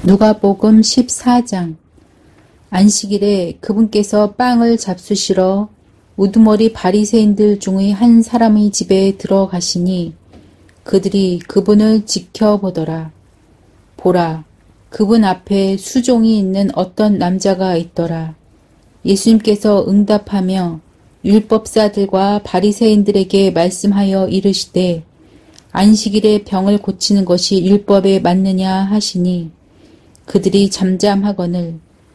누가복음 14장. 안식일에 그분께서 빵을 잡수시러 우두머리 바리새인들 중의 한 사람의 집에 들어가시니 그들이 그분을 지켜보더라. 보라, 그분 앞에 수종이 있는 어떤 남자가 있더라. 예수님께서 응답하며 율법사들과 바리새인들에게 말씀하여 이르시되 안식일에 병을 고치는 것이 율법에 맞느냐 하시니 그들이 잠잠하거늘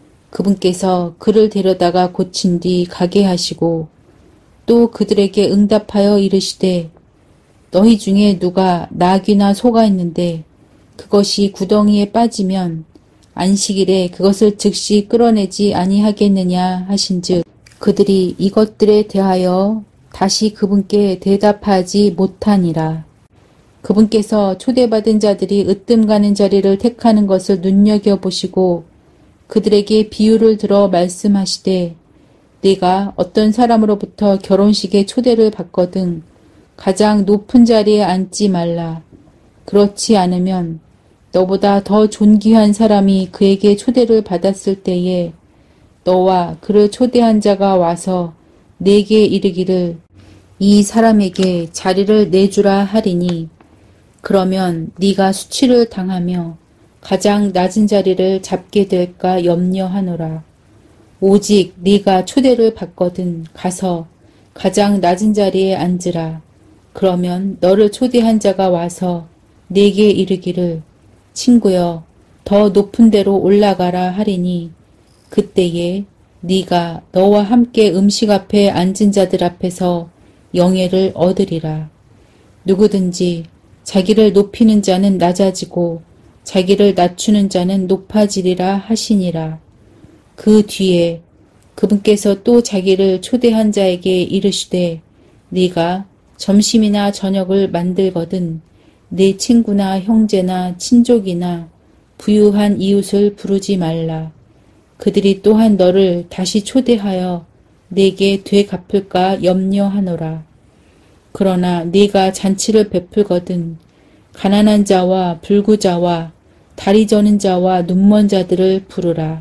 그분께서 그를 데려다가 고친 뒤 가게 하시고 또 그들에게 응답하여 이르시되 너희 중에 누가 낙이나 소가 있는데 그것이 구덩이에 빠지면 안식일에 그것을 즉시 끌어내지 아니하겠느냐 하신즉 그들이 이것들에 대하여 다시 그분께 대답하지 못하니라. 그분께서 초대받은 자들이 으뜸 가는 자리를 택하는 것을 눈여겨보시고 그들에게 비유를 들어 말씀하시되 네가 어떤 사람으로부터 결혼식에 초대를 받거든 가장 높은 자리에 앉지 말라. 그렇지 않으면 너보다 더 존귀한 사람이 그에게 초대를 받았을 때에 너와 그를 초대한 자가 와서 네게 이르기를 이 사람에게 자리를 내주라 하리니 그러면 네가 수치를 당하며 가장 낮은 자리를 잡게 될까 염려하노라. 오직 네가 초대를 받거든 가서 가장 낮은 자리에 앉으라. 그러면 너를 초대한 자가 와서 네게 이르기를 친구여 더 높은 데로 올라가라 하리니 그때에 네가 너와 함께 음식 앞에 앉은 자들 앞에서 영예를 얻으리라. 누구든지 자기를 높이는 자는 낮아지고 자기를 낮추는 자는 높아지리라 하시니라. 그 뒤에 그분께서 또 자기를 초대한 자에게 이르시되 네가 점심이나 저녁을 만들거든 네 친구나 형제나 친족이나 부유한 이웃을 부르지 말라. 그들이 또한 너를 다시 초대하여 네게 되갚을까 염려하노라. 그러나 네가 잔치를 베풀거든 가난한 자와 불구자와 다리 저는 자와 눈먼 자들을 부르라.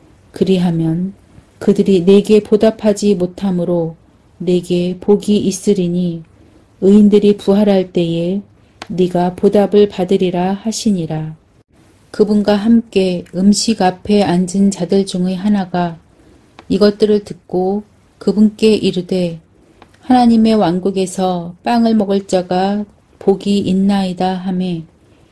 그리하면 그들이 네게 보답하지 못하므로 네게 복이 있으리니 의인들이 부활할 때에 네가 보답을 받으리라 하시니라. 그분과 함께 음식 앞에 앉은 자들 중의 하나가 이것들을 듣고 그분께 이르되 하나님의 왕국에서 빵을 먹을 자가 복이 있나이다 하매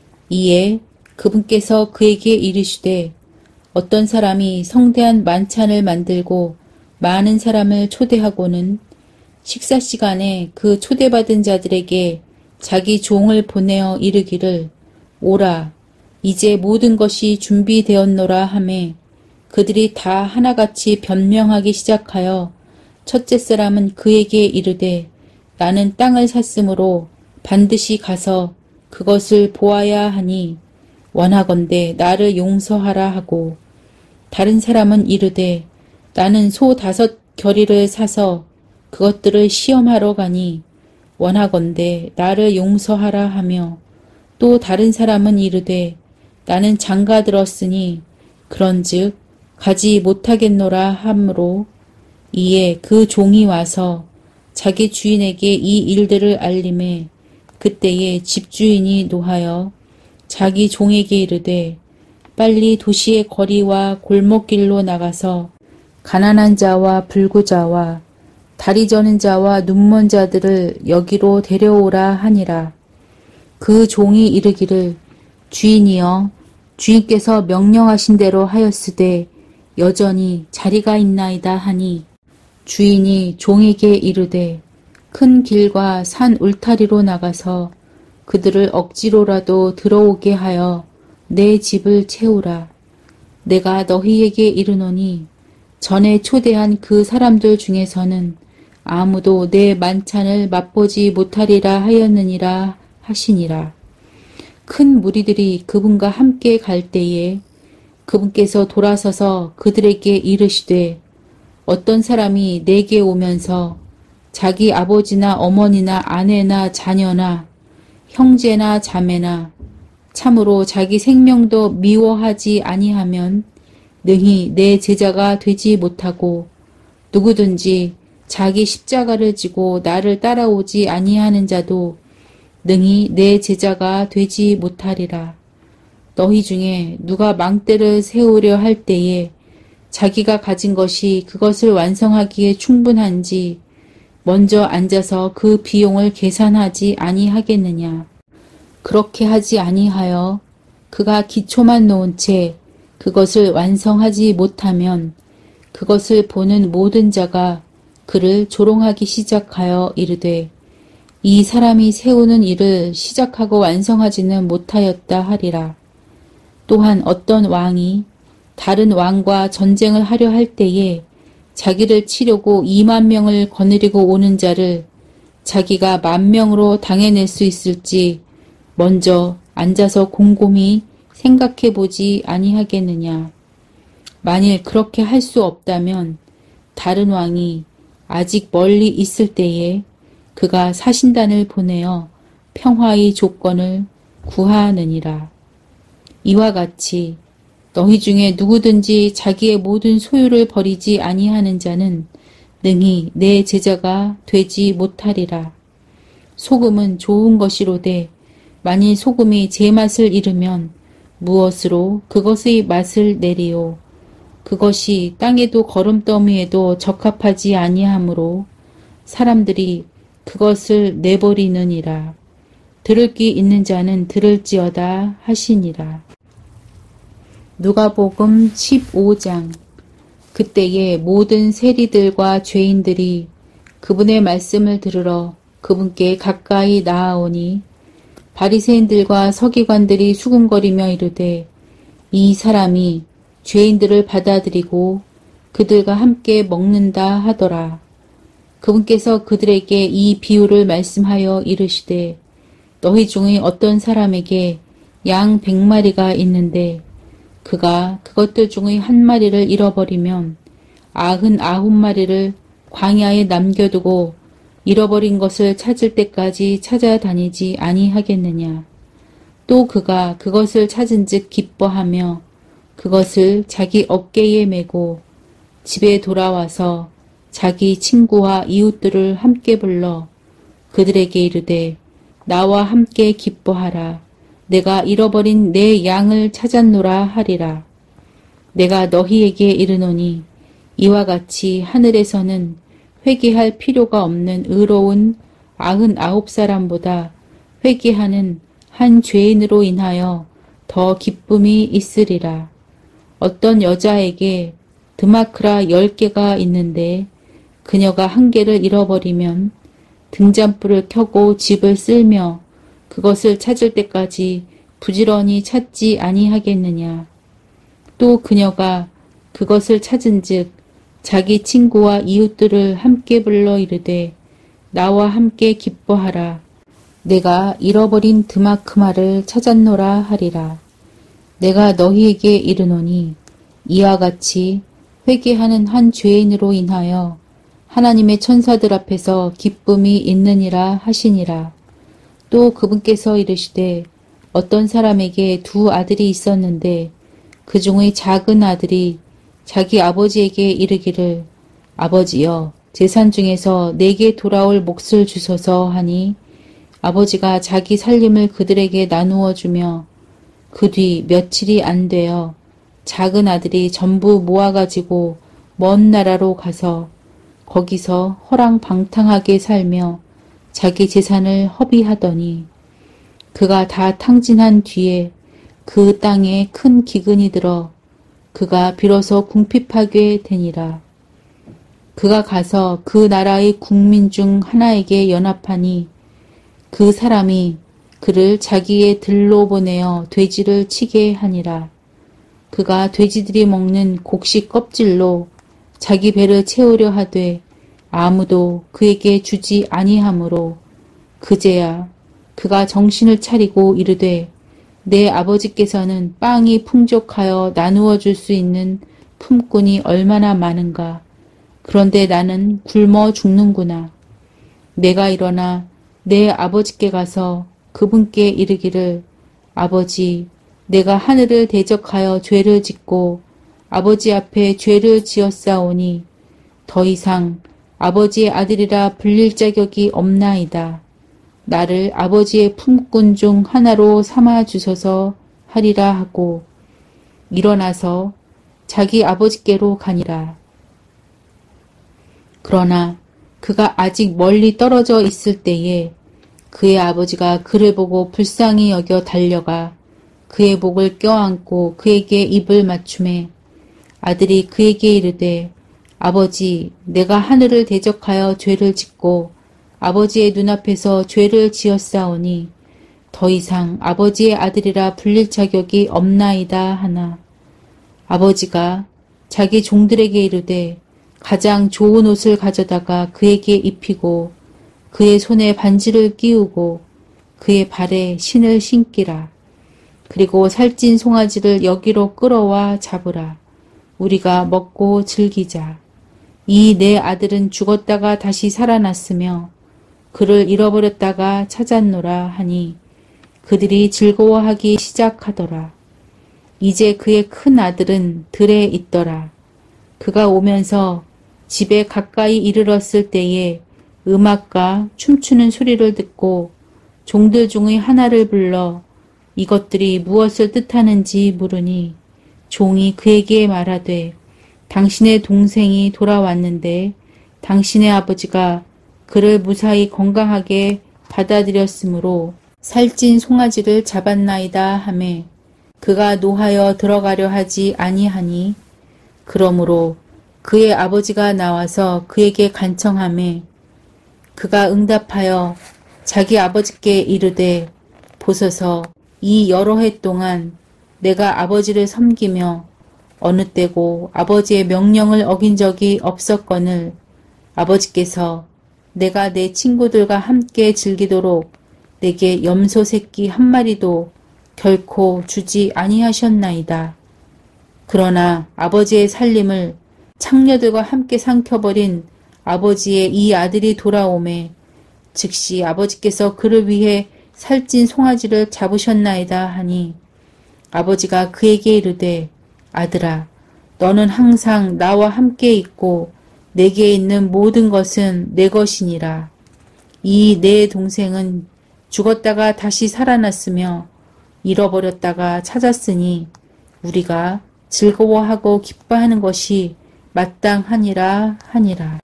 이에 그분께서 그에게 이르시되 어떤 사람이 성대한 만찬을 만들고 많은 사람을 초대하고는 식사 시간에 그 초대받은 자들에게 자기 종을 보내어 이르기를 오라 이제 모든 것이 준비되었노라 하매 그들이 다 하나같이 변명하기 시작하여 첫째 사람은 그에게 이르되 나는 땅을 샀으므로 반드시 가서 그것을 보아야 하니 원하건대 나를 용서하라 하고 다른 사람은 이르되 나는 소 5겨리를 사서 그것들을 시험하러 가니 원하건대 나를 용서하라 하며 또 다른 사람은 이르되 나는 장가 들었으니 그런즉 가지 못하겠노라 하므로 이에 그 종이 와서 자기 주인에게 이 일들을 알림해 그때에 집주인이 노하여 자기 종에게 이르되 빨리 도시의 거리와 골목길로 나가서 가난한 자와 불구자와 다리 저는 자와 눈먼 자들을 여기로 데려오라 하니라. 그 종이 이르기를 주인이여 주인께서 명령하신 대로 하였으되 여전히 자리가 있나이다 하니 주인이 종에게 이르되 큰 길과 산 울타리로 나가서 그들을 억지로라도 들어오게 하여 내 집을 채우라. 내가 너희에게 이르노니 전에 초대한 그 사람들 중에서는 아무도 내 만찬을 맛보지 못하리라 하였느니라 하시니라. 큰 무리들이 그분과 함께 갈 때에 그분께서 돌아서서 그들에게 이르시되 어떤 사람이 내게 오면서 자기 아버지나 어머니나 아내나 자녀나 형제나 자매나 참으로 자기 생명도 미워하지 아니하면 능히 내 제자가 되지 못하고 누구든지 자기 십자가를 지고 나를 따라오지 아니하는 자도 능히 내 제자가 되지 못하리라. 너희 중에 누가 망대를 세우려 할 때에 자기가 가진 것이 그것을 완성하기에 충분한지 먼저 앉아서 그 비용을 계산하지 아니하겠느냐. 그렇게 하지 아니하여 그가 기초만 놓은 채 그것을 완성하지 못하면 그것을 보는 모든 자가 그를 조롱하기 시작하여 이르되 이 사람이 세우는 일을 시작하고 완성하지는 못하였다 하리라. 또한 어떤 왕이 다른 왕과 전쟁을 하려 할 때에 자기를 치려고 2만 명을 거느리고 오는 자를 자기가 10,000명으로 당해낼 수 있을지 먼저 앉아서 곰곰이 생각해 보지 아니하겠느냐. 만일 그렇게 할 수 없다면 다른 왕이 아직 멀리 있을 때에 그가 사신단을 보내어 평화의 조건을 구하느니라. 이와 같이 너희 중에 누구든지 자기의 모든 소유를 버리지 아니하는 자는 능히 내 제자가 되지 못하리라. 소금은 좋은 것이로되 만일 소금이 제맛을 잃으면 무엇으로 그것의 맛을 내리요. 그것이 땅에도 거름더미에도 적합하지 아니하므로 사람들이 그것을 내버리느니라. 들을 귀 있는 자는 들을지어다 하시니라. 누가복음 15장. 그때에 모든 세리들과 죄인들이 그분의 말씀을 들으러 그분께 가까이 나아오니 바리새인들과 서기관들이 수군거리며 이르되 이 사람이 죄인들을 받아들이고 그들과 함께 먹는다 하더라. 그분께서 그들에게 이 비유를 말씀하여 이르시되 너희 중의 어떤 사람에게 양 100마리가 있는데 그가 그것들 중의 한 마리를 잃어버리면 99마리를 광야에 남겨두고 잃어버린 것을 찾을 때까지 찾아다니지 아니하겠느냐. 또 그가 그것을 찾은즉 기뻐하며 그것을 자기 어깨에 메고 집에 돌아와서 자기 친구와 이웃들을 함께 불러 그들에게 이르되 나와 함께 기뻐하라. 내가 잃어버린 내 양을 찾았노라 하리라. 내가 너희에게 이르노니 이와 같이 하늘에서는 회개할 필요가 없는 의로운 99사람보다 회개하는 한 죄인으로 인하여 더 기쁨이 있으리라. 어떤 여자에게 드마크라 10개가 있는데 그녀가 1개를 잃어버리면 등잔불을 켜고 집을 쓸며 그것을 찾을 때까지 부지런히 찾지 아니하겠느냐. 또 그녀가 그것을 찾은즉 자기 친구와 이웃들을 함께 불러 이르되 나와 함께 기뻐하라. 내가 잃어버린 드마크마를 찾았노라 하리라. 내가 너희에게 이르노니 이와 같이 회개하는 한 죄인으로 인하여 하나님의 천사들 앞에서 기쁨이 있느니라 하시니라. 또 그분께서 이르시되 어떤 사람에게 2 아들이 있었는데 그 중의 작은 아들이 자기 아버지에게 이르기를 아버지여 재산 중에서 내게 돌아올 몫을 주소서 하니 아버지가 자기 살림을 그들에게 나누어 주며 그 뒤 며칠이 안 되어 작은 아들이 전부 모아가지고 먼 나라로 가서 거기서 허랑방탕하게 살며 자기 재산을 허비하더니 그가 다 탕진한 뒤에 그 땅에 큰 기근이 들어 그가 비로소 궁핍하게 되니라. 그가 가서 그 나라의 국민 중 하나에게 연합하니 그 사람이 그를 자기의 들로 보내어 돼지를 치게 하니라. 그가 돼지들이 먹는 곡식 껍질로 자기 배를 채우려 하되 아무도 그에게 주지 아니하므로 그제야 그가 정신을 차리고 이르되 내 아버지께서는 빵이 풍족하여 나누어 줄 수 있는 품꾼이 얼마나 많은가. 그런데 나는 굶어 죽는구나. 내가 일어나 내 아버지께 가서 그분께 이르기를 아버지, 내가 하늘을 대적하여 죄를 짓고 아버지 앞에 죄를 지었사오니 더 이상 아버지의 아들이라 불릴 자격이 없나이다. 나를 아버지의 품꾼 중 하나로 삼아 주소서 하리라 하고 일어나서 자기 아버지께로 가니라. 그러나 그가 아직 멀리 떨어져 있을 때에 그의 아버지가 그를 보고 불쌍히 여겨 달려가 그의 목을 껴안고 그에게 입을 맞춤해 아들이 그에게 이르되 아버지, 내가 하늘을 대적하여 죄를 짓고 아버지의 눈앞에서 죄를 지었사오니 더 이상 아버지의 아들이라 불릴 자격이 없나이다 하나. 아버지가 자기 종들에게 이르되 가장 좋은 옷을 가져다가 그에게 입히고 그의 손에 반지를 끼우고 그의 발에 신을 신기라. 그리고 살찐 송아지를 여기로 끌어와 잡으라. 우리가 먹고 즐기자. 이 내 아들은 죽었다가 다시 살아났으며 그를 잃어버렸다가 찾았노라 하니 그들이 즐거워하기 시작하더라. 이제 그의 큰 아들은 들에 있더라. 그가 오면서 집에 가까이 이르렀을 때에 음악과 춤추는 소리를 듣고 종들 중의 하나를 불러 이것들이 무엇을 뜻하는지 물으니 종이 그에게 말하되 당신의 동생이 돌아왔는데 당신의 아버지가 그를 무사히 건강하게 받아들였으므로 살찐 송아지를 잡았나이다 하매 그가 노하여 들어가려 하지 아니하니 그러므로 그의 아버지가 나와서 그에게 간청하매 그가 응답하여 자기 아버지께 이르되 보소서 이 여러 해 동안 내가 아버지를 섬기며 어느 때고 아버지의 명령을 어긴 적이 없었거늘 아버지께서 내가 내 친구들과 함께 즐기도록 내게 염소 새끼 한 마리도 결코 주지 아니하셨나이다. 그러나 아버지의 살림을 창녀들과 함께 삼켜버린 아버지의 이 아들이 돌아오매 즉시 아버지께서 그를 위해 살찐 송아지를 잡으셨나이다 하니 아버지가 그에게 이르되 아들아, 너는 항상 나와 함께 있고 내게 있는 모든 것은 내 것이니라. 이 내 동생은 죽었다가 다시 살아났으며 잃어버렸다가 찾았으니 우리가 즐거워하고 기뻐하는 것이 마땅하니라 하니라.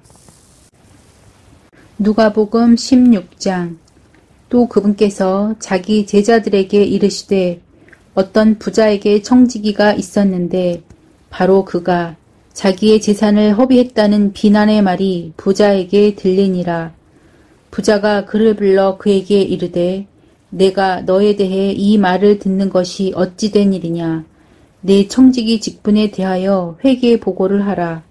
누가복음 16장. 또 그분께서 자기 제자들에게 이르시되 어떤 부자에게 청지기가 있었는데 바로 그가 자기의 재산을 허비했다는 비난의 말이 부자에게 들리니라. 부자가 그를 불러 그에게 이르되 내가 너에 대해 이 말을 듣는 것이 어찌 된 일이냐. 내 청지기 직분에 대하여 회개 보고를 하라.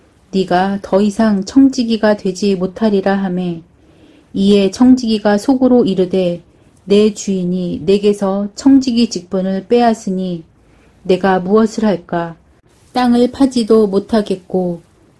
네가 더 이상 청지기가 되지 못하리라 하매 이에 청지기가 속으로 이르되 내 주인이 내게서 청지기 직분을 빼앗으니 내가 무엇을 할까? 땅을 파지도 못하겠고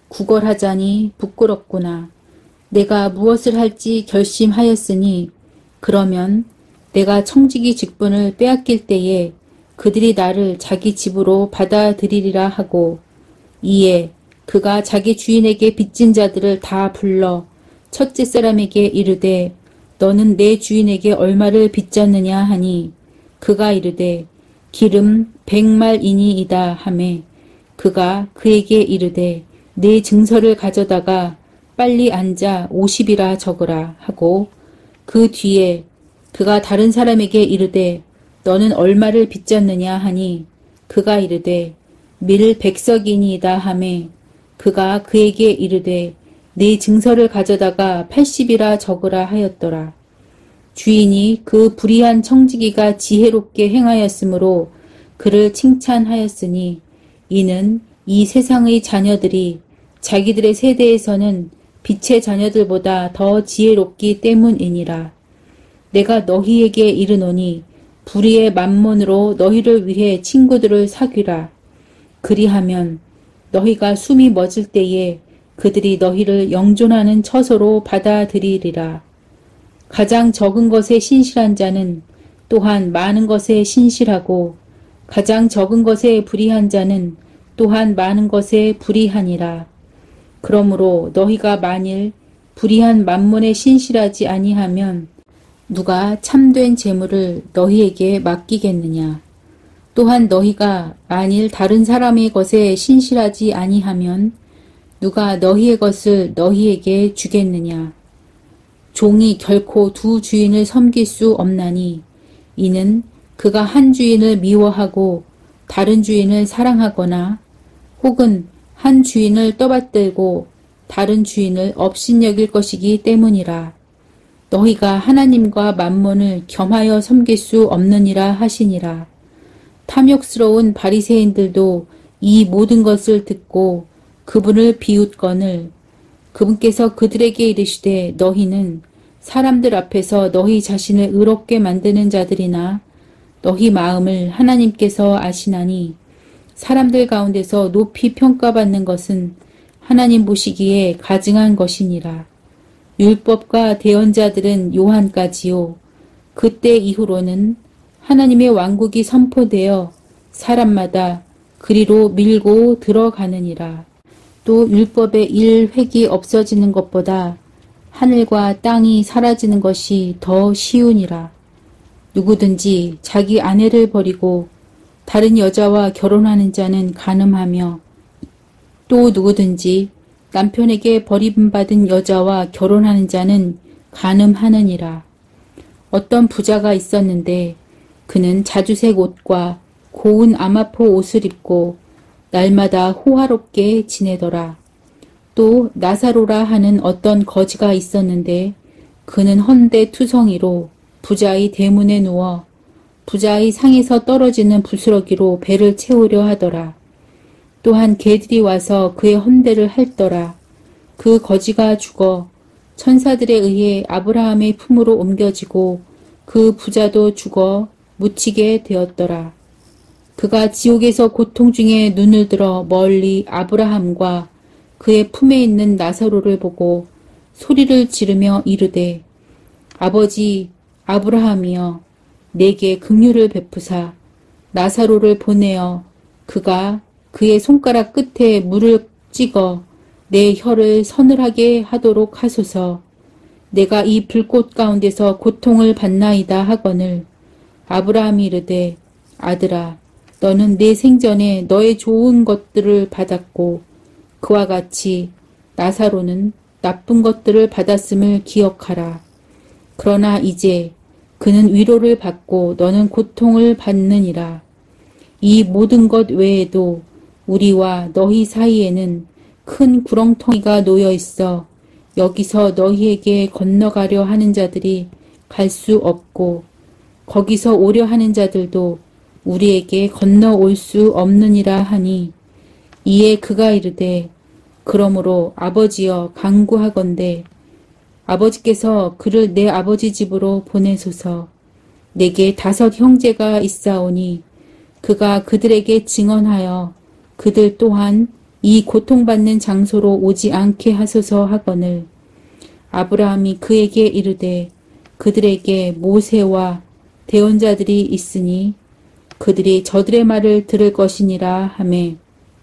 구걸하자니 부끄럽구나. 내가 무엇을 할지 결심하였으니 그러면 내가 청지기 직분을 빼앗길 때에 그들이 나를 자기 집으로 받아들이리라 하고 이에 그가 자기 주인에게 빚진 자들을 다 불러 첫째 사람에게 이르되 너는 내 주인에게 얼마를 빚졌느냐 하니 그가 이르되 기름 100말이니이다 하매 그가 그에게 이르되 네 증서를 가져다가 빨리 앉아 50이라 적으라 하고 그 뒤에 그가 다른 사람에게 이르되 너는 얼마를 빚졌느냐 하니 그가 이르되 밀 100석이니이다 하매 그가 그에게 이르되 네 증서를 가져다가 80이라 적으라 하였더라. 주인이 그 불의한 청지기가 지혜롭게 행하였으므로 그를 칭찬하였으니 이는 이 세상의 자녀들이 자기들의 세대에서는 빛의 자녀들보다 더 지혜롭기 때문이니라. 내가 너희에게 이르노니 불의의 만몬으로 너희를 위해 친구들을 사귀라. 그리하면 너희가 숨이 멎을 때에 그들이 너희를 영존하는 처소로 받아들이리라. 가장 적은 것에 신실한 자는 또한 많은 것에 신실하고 가장 적은 것에 불의한 자는 또한 많은 것에 불의하니라. 그러므로 너희가 만일 불의한 만몬에 신실하지 아니하면 누가 참된 재물을 너희에게 맡기겠느냐. 또한 너희가 만일 다른 사람의 것에 신실하지 아니하면 누가 너희의 것을 너희에게 주겠느냐. 종이 결코 두 주인을 섬길 수 없나니 이는 그가 한 주인을 미워하고 다른 주인을 사랑하거나 혹은 한 주인을 떠받들고 다른 주인을 업신여길 것이기 때문이라. 너희가 하나님과 만몬을 겸하여 섬길 수 없느니라 하시니라. 탐욕스러운 바리새인들도 이 모든 것을 듣고 그분을 비웃거늘 그분께서 그들에게 이르시되 너희는 사람들 앞에서 너희 자신을 의롭게 만드는 자들이나 너희 마음을 하나님께서 아시나니 사람들 가운데서 높이 평가받는 것은 하나님 보시기에 가증한 것이니라. 율법과 대언자들은 요한까지요. 그때 이후로는 하나님의 왕국이 선포되어 사람마다 그리로 밀고 들어가느니라. 또 율법의 1획이 없어지는 것보다 하늘과 땅이 사라지는 것이 더 쉬우니라. 누구든지 자기 아내를 버리고 다른 여자와 결혼하는 자는 간음하며 또 누구든지 남편에게 버림받은 여자와 결혼하는 자는 간음하느니라. 어떤 부자가 있었는데 그는 자주색 옷과 고운 아마포 옷을 입고 날마다 호화롭게 지내더라. 또 나사로라 하는 어떤 거지가 있었는데 그는 헌데투성이로 부자의 대문에 누워 부자의 상에서 떨어지는 부스러기로 배를 채우려 하더라. 또한 개들이 와서 그의 헌대를 핥더라. 그 거지가 죽어 천사들에 의해 아브라함의 품으로 옮겨지고 그 부자도 죽어 묻히게 되었더라. 그가 지옥에서 고통 중에 눈을 들어 멀리 아브라함과 그의 품에 있는 나사로를 보고 소리를 지르며 이르되 아버지 아브라함이여 내게 긍휼을 베푸사 나사로를 보내어 그가 그의 손가락 끝에 물을 찍어 내 혀를 서늘하게 하도록 하소서. 내가 이 불꽃 가운데서 고통을 받나이다 하거늘 아브라함이 이르되 아들아 너는 내 생전에 너의 좋은 것들을 받았고 그와 같이 나사로는 나쁜 것들을 받았음을 기억하라. 그러나 이제 그는 위로를 받고 너는 고통을 받느니라. 이 모든 것 외에도 우리와 너희 사이에는 큰 구렁텅이가 놓여 있어 여기서 너희에게 건너가려 하는 자들이 갈 수 없고 거기서 오려 하는 자들도 우리에게 건너올 수 없느니라 하니 이에 그가 이르되 그러므로 아버지여 간구하건대 아버지께서 그를 내 아버지 집으로 보내소서. 내게 5 형제가 있사오니 그가 그들에게 증언하여 그들 또한 이 고통받는 장소로 오지 않게 하소서 하거늘 아브라함이 그에게 이르되 그들에게 모세와 대언자들이 있으니 그들이 저들의 말을 들을 것이니라 하매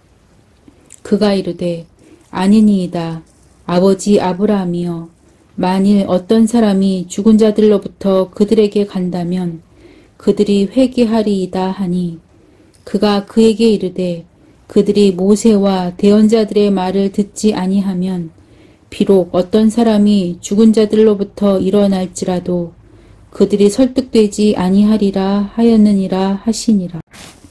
그가 이르되 아니니이다. 아버지 아브라함이여 만일 어떤 사람이 죽은 자들로부터 그들에게 간다면 그들이 회개하리이다 하니 그가 그에게 이르되 그들이 모세와 대언자들의 말을 듣지 아니하면 비록 어떤 사람이 죽은 자들로부터 일어날지라도 그들이 설득되지 아니하리라 하였느니라 하시니라.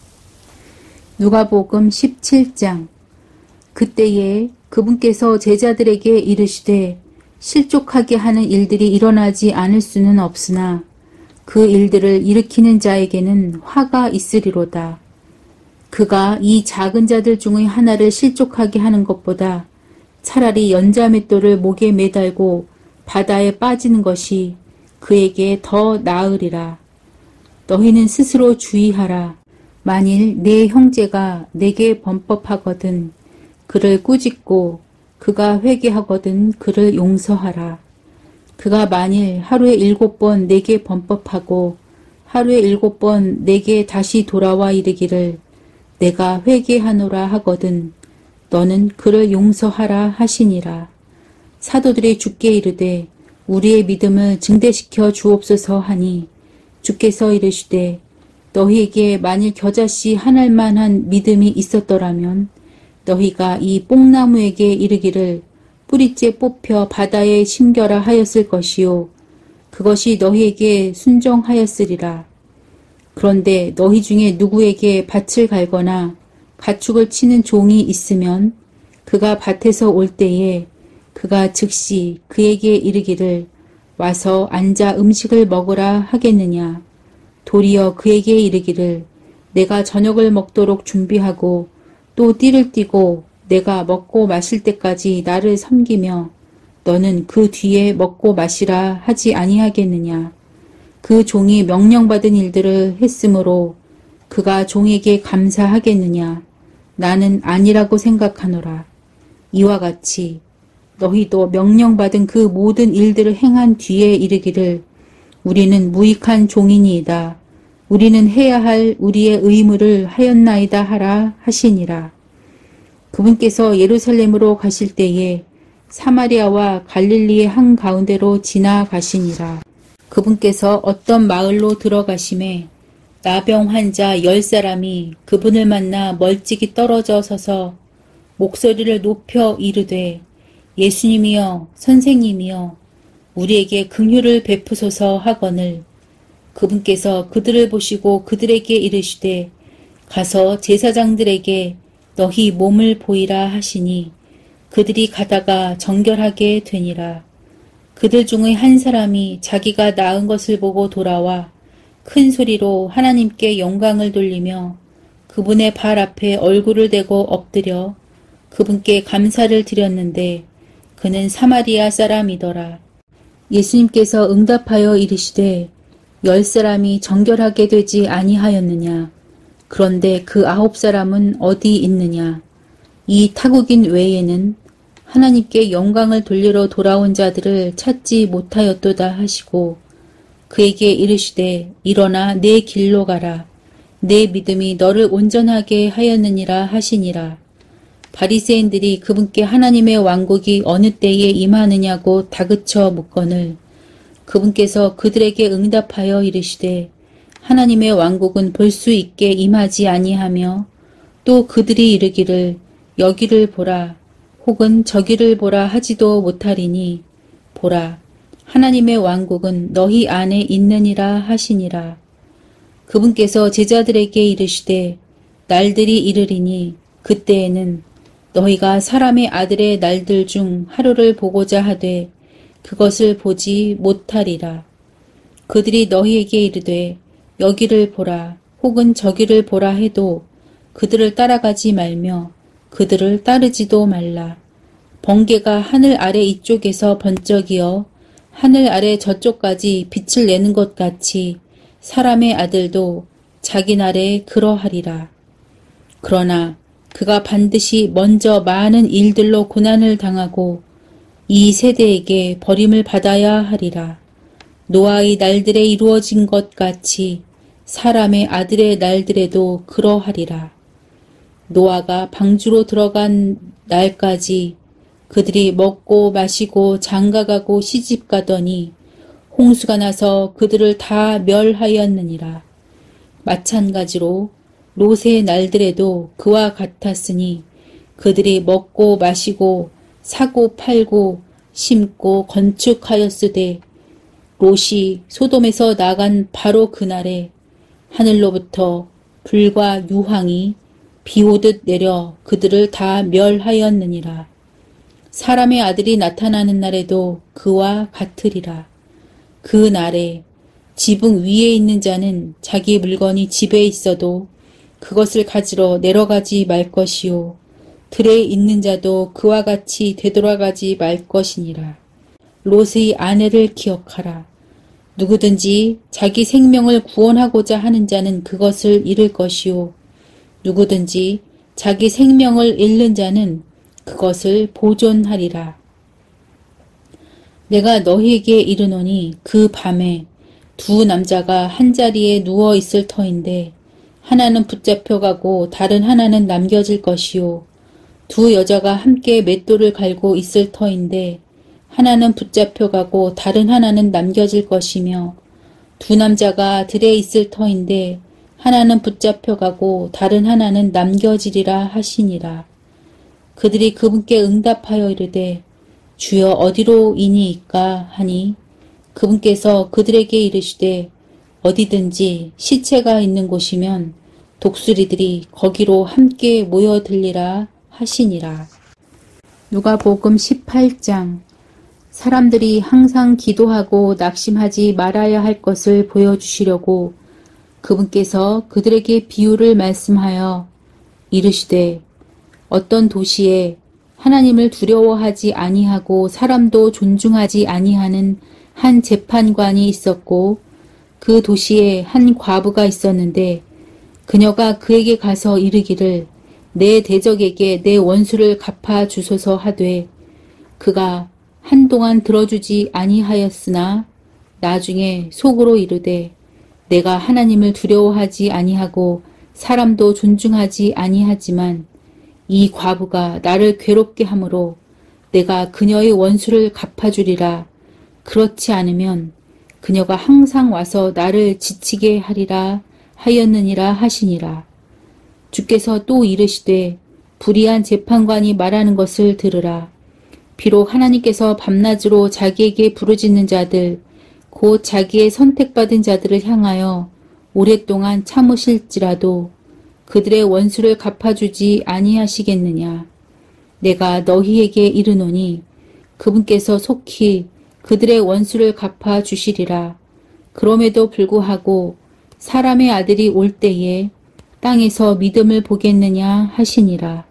누가복음 17장. 그때에 그분께서 제자들에게 이르시되 실족하게 하는 일들이 일어나지 않을 수는 없으나 그 일들을 일으키는 자에게는 화가 있으리로다. 그가 이 작은 자들 중의 하나를 실족하게 하는 것보다 차라리 연자맷돌을 목에 매달고 바다에 빠지는 것이 그에게 더 나으리라. 너희는 스스로 주의하라. 만일 내 형제가 내게 범법하거든 그를 꾸짖고 그가 회개하거든 그를 용서하라. 그가 만일 하루에 7번 내게 범법하고 하루에 7번 내게 다시 돌아와 이르기를 내가 회개하노라 하거든 너는 그를 용서하라 하시니라. 사도들이 주께 이르되 우리의 믿음을 증대시켜 주옵소서 하니 주께서 이르시되 너희에게 만일 겨자씨 한 알만한 믿음이 있었더라면 너희가 이 뽕나무에게 이르기를 뿌리째 뽑혀 바다에 심겨라 하였을 것이요 그것이 너희에게 순종하였으리라. 그런데 너희 중에 누구에게 밭을 갈거나 가축을 치는 종이 있으면 그가 밭에서 올 때에 그가 즉시 그에게 이르기를 와서 앉아 음식을 먹으라 하겠느냐. 도리어 그에게 이르기를 내가 저녁을 먹도록 준비하고 또 띠를 띠고 내가 먹고 마실 때까지 나를 섬기며 너는 그 뒤에 먹고 마시라 하지 아니하겠느냐. 그 종이 명령받은 일들을 했으므로 그가 종에게 감사하겠느냐. 나는 아니라고 생각하노라. 이와 같이 너희도 명령받은 그 모든 일들을 행한 뒤에 이르기를 우리는 무익한 종이니이다. 우리는 해야 할 우리의 의무를 하였나이다 하라 하시니라. 그분께서 예루살렘으로 가실 때에 사마리아와 갈릴리의 한가운데로 지나가시니라. 그분께서 어떤 마을로 들어가심에 나병 환자 10사람이 그분을 만나 멀찍이 떨어져 서서 목소리를 높여 이르되 예수님이여 선생님이여 우리에게 긍휼을 베푸소서 하거늘 그분께서 그들을 보시고 그들에게 이르시되 가서 제사장들에게 너희 몸을 보이라 하시니 그들이 가다가 정결하게 되니라. 그들 중의 한 사람이 자기가 나은 것을 보고 돌아와 큰 소리로 하나님께 영광을 돌리며 그분의 발 앞에 얼굴을 대고 엎드려 그분께 감사를 드렸는데 그는 사마리아 사람이더라. 예수님께서 응답하여 이르시되 10사람이 정결하게 되지 아니하였느냐. 그런데 그 9사람은 어디 있느냐. 이 타국인 외에는 하나님께 영광을 돌리러 돌아온 자들을 찾지 못하였도다 하시고 그에게 이르시되 일어나 내 길로 가라. 내 믿음이 너를 온전하게 하였느니라 하시니라. 바리새인들이 그분께 하나님의 왕국이 어느 때에 임하느냐고 다그쳐 묻거늘 그분께서 그들에게 응답하여 이르시되 하나님의 왕국은 볼 수 있게 임하지 아니하며 또 그들이 이르기를 여기를 보라 혹은 저기를 보라 하지도 못하리니 보라 하나님의 왕국은 너희 안에 있느니라 하시니라. 그분께서 제자들에게 이르시되 날들이 이르리니 그때에는 너희가 사람의 아들의 날들 중 하루를 보고자 하되 그것을 보지 못하리라. 그들이 너희에게 이르되 여기를 보라 혹은 저기를 보라 해도 그들을 따라가지 말며 그들을 따르지도 말라. 번개가 하늘 아래 이쪽에서 번쩍이어 하늘 아래 저쪽까지 빛을 내는 것 같이 사람의 아들도 자기 날에 그러하리라. 그러나 그가 반드시 먼저 많은 일들로 고난을 당하고 이 세대에게 버림을 받아야 하리라. 노아의 날들에 이루어진 것 같이 사람의 아들의 날들에도 그러하리라. 노아가 방주로 들어간 날까지 그들이 먹고 마시고 장가가고 시집가더니 홍수가 나서 그들을 다 멸하였느니라. 마찬가지로 롯의 날들에도 그와 같았으니 그들이 먹고 마시고 사고 팔고 심고 건축하였으되 롯이 소돔에서 나간 바로 그날에 하늘로부터 불과 유황이 비오듯 내려 그들을 다 멸하였느니라. 사람의 아들이 나타나는 날에도 그와 같으리라. 그 날에 지붕 위에 있는 자는 자기 물건이 집에 있어도 그것을 가지러 내려가지 말 것이요 들에 있는 자도 그와 같이 되돌아가지 말 것이니라. 롯의 아내를 기억하라. 누구든지 자기 생명을 구원하고자 하는 자는 그것을 잃을 것이요 누구든지 자기 생명을 잃는 자는 그것을 보존하리라. 내가 너희에게 이르노니 그 밤에 두 남자가 한자리에 누워 있을 터인데 하나는 붙잡혀가고 다른 하나는 남겨질 것이요. 두 여자가 함께 맷돌을 갈고 있을 터인데 하나는 붙잡혀가고 다른 하나는 남겨질 것이며 두 남자가 들에 있을 터인데 하나는 붙잡혀가고 다른 하나는 남겨지리라 하시니라. 그들이 그분께 응답하여 이르되 주여 어디로 이니이까 하니 그분께서 그들에게 이르시되 어디든지 시체가 있는 곳이면 독수리들이 거기로 함께 모여들리라 하시니라. 누가복음 18장. 사람들이 항상 기도하고 낙심하지 말아야 할 것을 보여주시려고 그분께서 그들에게 비유를 말씀하여 이르시되 어떤 도시에 하나님을 두려워하지 아니하고 사람도 존중하지 아니하는 한 재판관이 있었고 그 도시에 한 과부가 있었는데 그녀가 그에게 가서 이르기를 내 대적에게 내 원수를 갚아 주소서 하되 그가 한동안 들어주지 아니하였으나 나중에 속으로 이르되 내가 하나님을 두려워하지 아니하고 사람도 존중하지 아니하지만 이 과부가 나를 괴롭게 하므로 내가 그녀의 원수를 갚아주리라. 그렇지 않으면 그녀가 항상 와서 나를 지치게 하리라 하였느니라 하시니라. 주께서 또 이르시되 불의한 재판관이 말하는 것을 들으라. 비록 하나님께서 밤낮으로 자기에게 부르짖는 자들 곧 자기의 선택받은 자들을 향하여 오랫동안 참으실지라도 그들의 원수를 갚아주지 아니하시겠느냐. 내가 너희에게 이르노니 그분께서 속히 그들의 원수를 갚아주시리라. 그럼에도 불구하고 사람의 아들이 올 때에 땅에서 믿음을 보겠느냐 하시니라.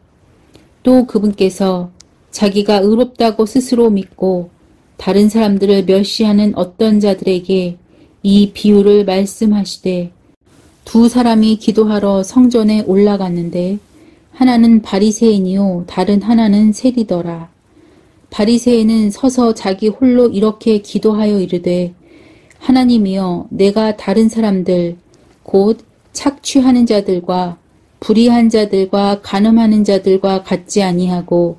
또 그분께서 자기가 의롭다고 스스로 믿고 다른 사람들을 멸시하는 어떤 자들에게 이 비유를 말씀하시되 두 사람이 기도하러 성전에 올라갔는데 하나는 바리새인이요 다른 하나는 세리더라. 바리새인은 서서 자기 홀로 이렇게 기도하여 이르되 하나님이여 내가 다른 사람들 곧 착취하는 자들과 불의한 자들과 간음하는 자들과 같지 아니하고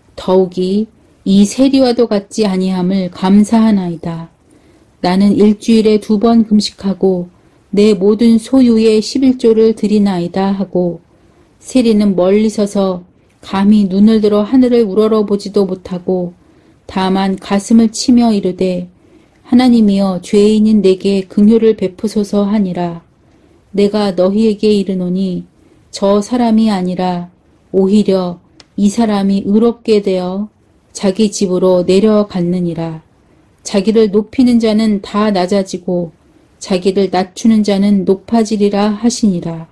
더욱이 이 세리와도 같지 아니함을 감사하나이다. 나는 일주일에 2번 금식하고 내 모든 소유의 11조를 드리나이다 하고 세리는 멀리 서서 감히 눈을 들어 하늘을 우러러보지도 못하고 다만 가슴을 치며 이르되 하나님이여 죄인인 내게 긍휼을 베푸소서 하니라. 내가 너희에게 이르노니 저 사람이 아니라 오히려 이 사람이 의롭게 되어 자기 집으로 내려갔느니라. 자기를 높이는 자는 다 낮아지고 자기를 낮추는 자는 높아지리라 하시니라.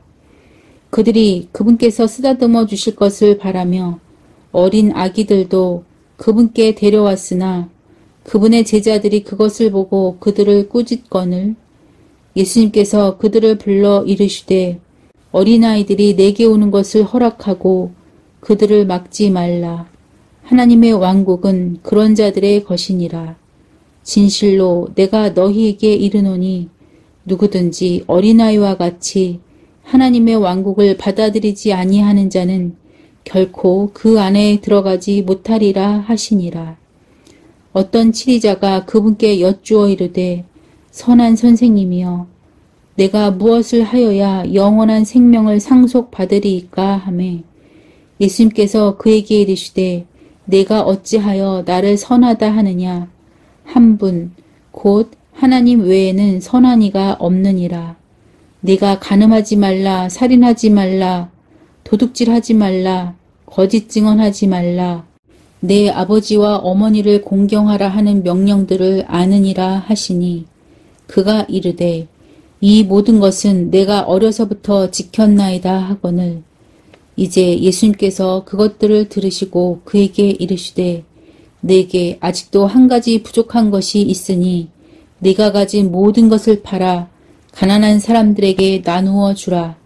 그들이 그분께서 쓰다듬어 주실 것을 바라며 어린 아기들도 그분께 데려왔으나 그분의 제자들이 그것을 보고 그들을 꾸짖거늘 예수님께서 그들을 불러 이르시되 어린아이들이 내게 오는 것을 허락하고 그들을 막지 말라. 하나님의 왕국은 그런 자들의 것이니라. 진실로 내가 너희에게 이르노니 누구든지 어린아이와 같이 하나님의 왕국을 받아들이지 아니하는 자는 결코 그 안에 들어가지 못하리라 하시니라. 어떤 치리자가 그분께 여쭈어 이르되 선한 선생님이여 내가 무엇을 하여야 영원한 생명을 상속받으리이까 하매 예수님께서 그에게 이르시되 내가 어찌하여 나를 선하다 하느냐. 한 분 곧 하나님 외에는 선한 이가 없느니라. 네가 간음하지 말라, 살인하지 말라, 도둑질하지 말라, 거짓 증언하지 말라, 내 아버지와 어머니를 공경하라 하는 명령들을 아느니라 하시니 그가 이르되 이 모든 것은 내가 어려서부터 지켰나이다 하거늘 이제 예수님께서 그것들을 들으시고 그에게 이르시되 내게 아직도 한 가지 부족한 것이 있으니 네가 가진 모든 것을 팔아 가난한 사람들에게 나누어 주라.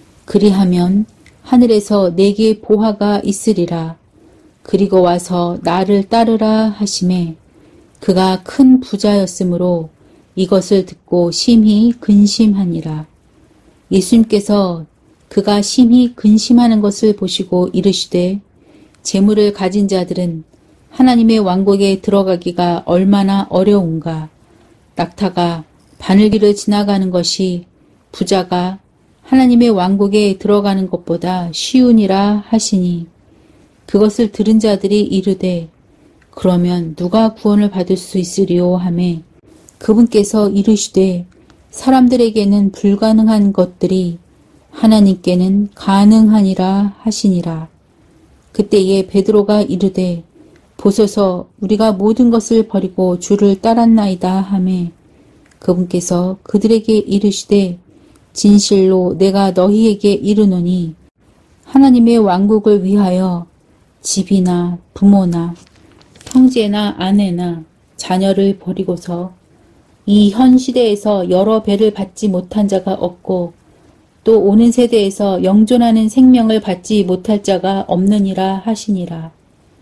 그리하면 하늘에서 내게 보화가 있으리라. 그리고 와서 나를 따르라 하시매 그가 큰 부자였으므로 이것을 듣고 심히 근심하니라. 예수님께서 그가 심히 근심하는 것을 보시고 이르시되 재물을 가진 자들은 하나님의 왕국에 들어가기가 얼마나 어려운가. 낙타가 바늘길을 지나가는 것이 부자가 하나님의 왕국에 들어가는 것보다 쉬우니라 하시니 그것을 들은 자들이 이르되 그러면 누가 구원을 받을 수 있으리요 하매 그분께서 이르시되 사람들에게는 불가능한 것들이 하나님께는 가능하니라 하시니라. 그때에 베드로가 이르되 보소서 우리가 모든 것을 버리고 주를 따랐나이다 하매 그분께서 그들에게 이르시되 진실로 내가 너희에게 이르노니 하나님의 왕국을 위하여 집이나 부모나 형제나 아내나 자녀를 버리고서 이 현 시대에서 여러 배를 받지 못한 자가 없고 또 오는 세대에서 영존하는 생명을 받지 못할 자가 없느니라 하시니라.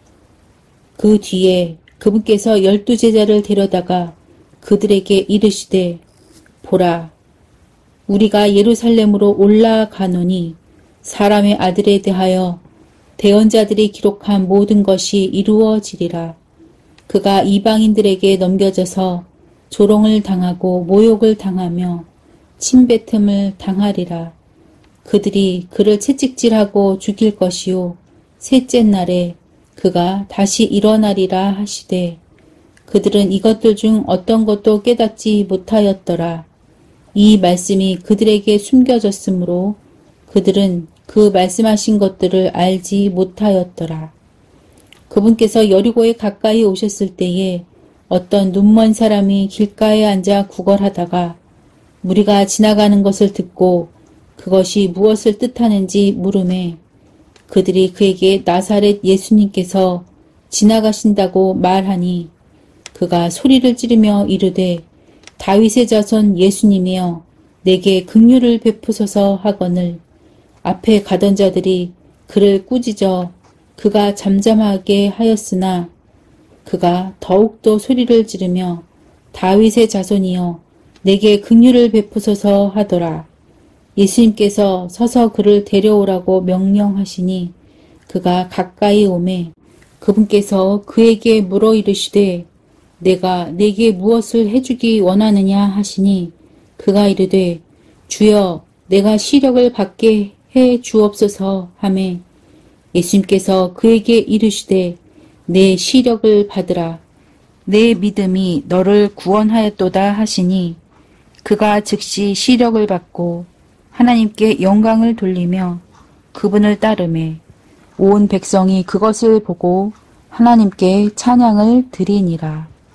그 뒤에 그분께서 12 제자를 데려다가 그들에게 이르시되 보라 우리가 예루살렘으로 올라가노니 사람의 아들에 대하여 대언자들이 기록한 모든 것이 이루어지리라. 그가 이방인들에게 넘겨져서 조롱을 당하고 모욕을 당하며 침뱉음을 당하리라. 그들이 그를 채찍질하고 죽일 것이요 셋째 날에 그가 다시 일어나리라 하시되 그들은 이것들 중 어떤 것도 깨닫지 못하였더라. 이 말씀이 그들에게 숨겨졌으므로 그들은 그 말씀하신 것들을 알지 못하였더라. 그분께서 여리고에 가까이 오셨을 때에 어떤 눈먼 사람이 길가에 앉아 구걸하다가 무리가 지나가는 것을 듣고 그것이 무엇을 뜻하는지 물으매 그들이 그에게 나사렛 예수님께서 지나가신다고 말하니 그가 소리를 지르며 이르되 다윗의 자손 예수님이여 내게 긍휼을 베푸소서 하거늘 앞에 가던 자들이 그를 꾸짖어 그가 잠잠하게 하였으나 그가 더욱더 소리를 지르며 다윗의 자손이여 내게 긍휼을 베푸소서 하더라. 예수님께서 서서 그를 데려오라고 명령하시니 그가 가까이 오매 그분께서 그에게 물어 이르시되 내가 네게 무엇을 해주기 원하느냐 하시니 그가 이르되 주여 내가 시력을 받게 해 주옵소서 하매 예수님께서 그에게 이르시되 내 시력을 받으라. 내 믿음이 너를 구원하였도다 하시니 그가 즉시 시력을 받고 하나님께 영광을 돌리며 그분을 따르매 온 백성이 그것을 보고 하나님께 찬양을 드리니라.